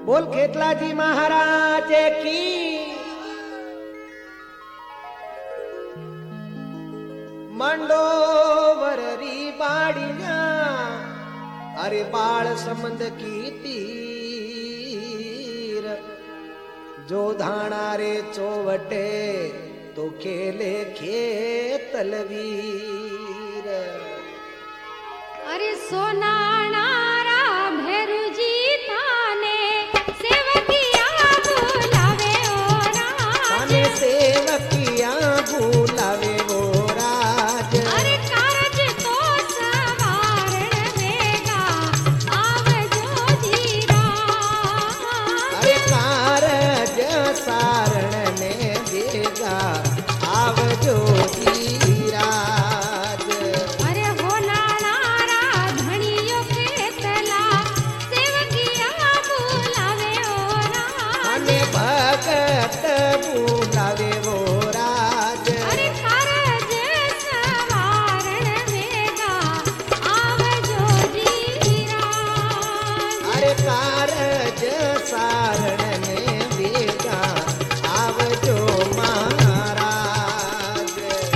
बोल खेतलाजी महाराज की। मंडोवरी बाड़िया अरे बाल संबंध की तीर जो धाना रे चौवटे तो खेले खेतलवीर। अरे सोनाणारा भेरुजी थाने सेवकिया बुलावे ओ राज। सेवकिया बुलावे ओ राज। अरे कारज तो सवारण देगा आवजो धीरा। अरे कारज सारण ने देगा आवजो धीराज। अरे होनाणारा धणियो खेतला सेवकिया बुलावे ओ राज। भगत बुलावे वो राज। अरे कारज सवारण देगा आवजो धीरा। अरे कारज सारण ने देगा आवजो महाराज।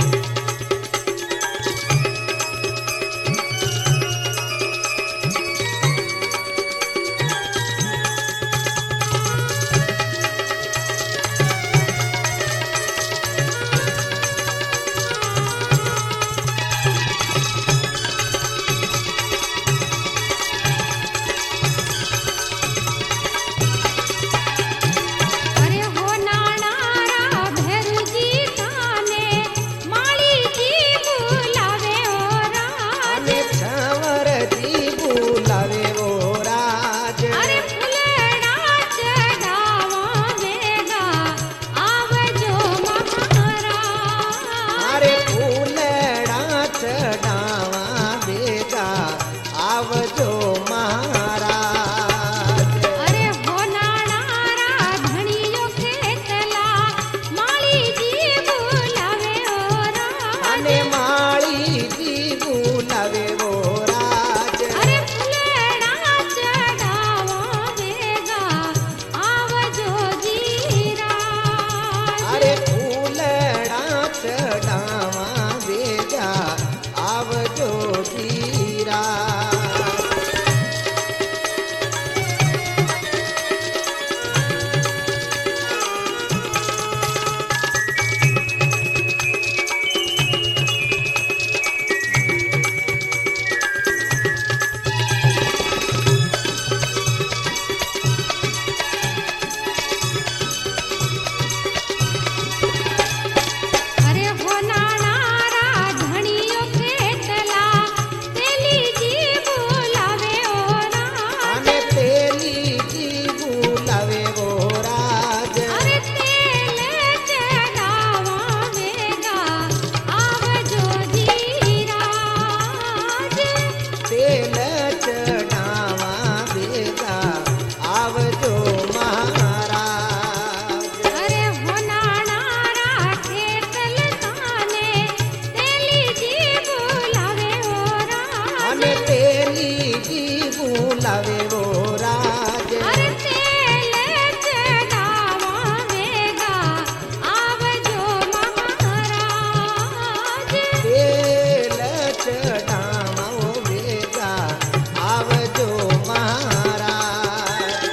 अरे होनाणारा भेरुजी थाने माली जी बुलावे ओ राज। छवर जी बुलावे वो राज। अरे फुलड़ा चढ़ावा देगा आवजो महाराज। अरे फूलड़ा चढ़ावा देगा आवजो महाराज। अरे होनाणारा धणियो खेतला माली जी बुलावे ओ राज। माली जी बुलावे वो राज। अरे फुलड़ा चढ़ावा देगा आवजो धीरा। अरे फूलड़ा चढ़ावा देगा आवजो धीराज। अरे होनाणारा धणियो खेतला तेली जी बुलावे ओ राज। तेली जी बुलावे वो राज। अरे तेल चढ़ावा देगा आवजो धीराज। तेल चढ़ावा देगा आवजो महाराज। अरे होनाणारा खेतल ताने तेली जी बुलावे ओ राज। तेली जी बुलावे वो राज। अरे तेल चढ़ावा देगा आवजो महाराज। तेल चढ़ावा देगा आवजो महाराज।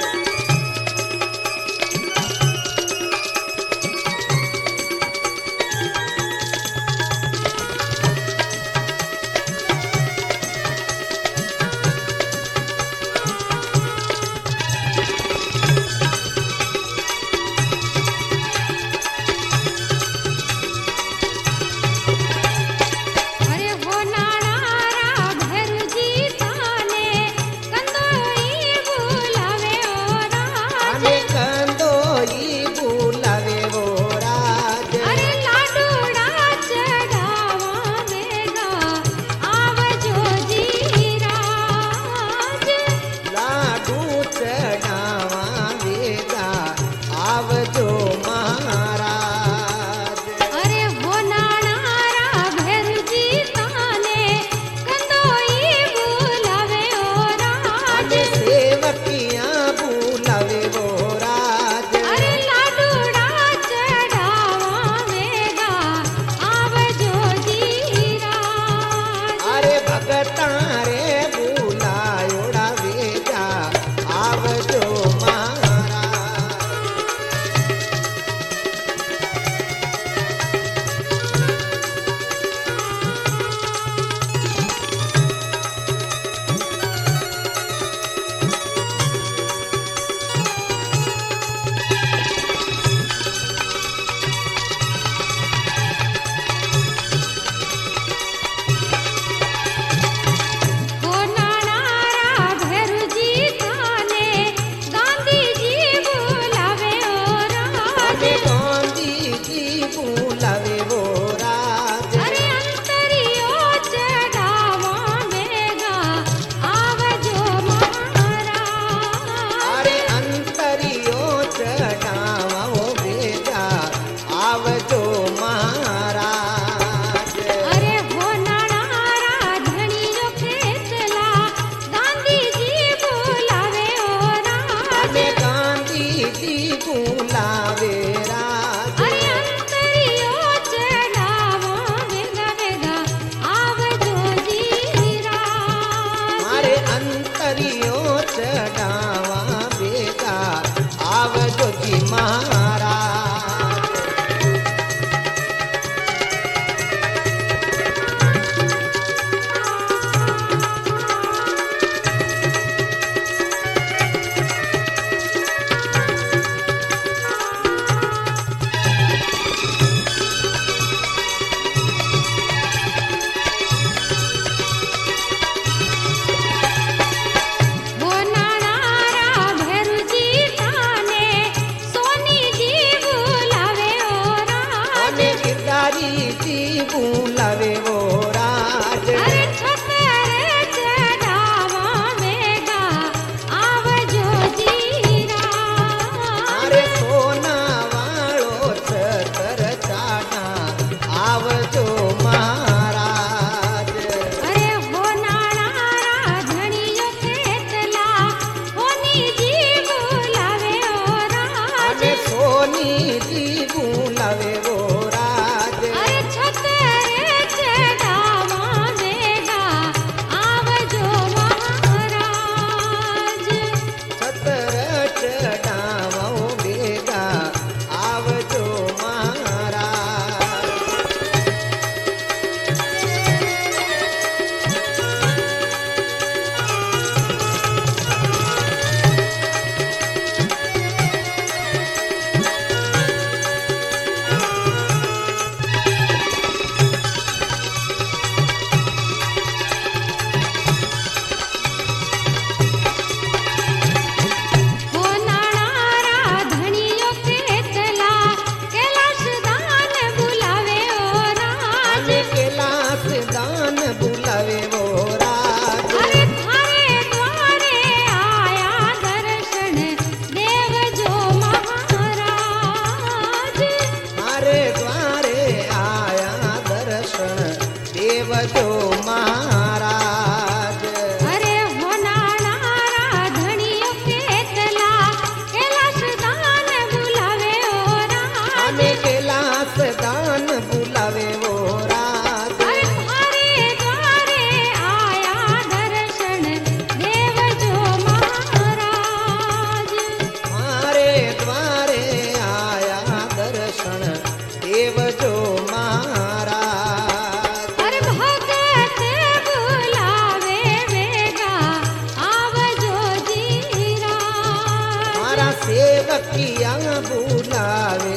આવે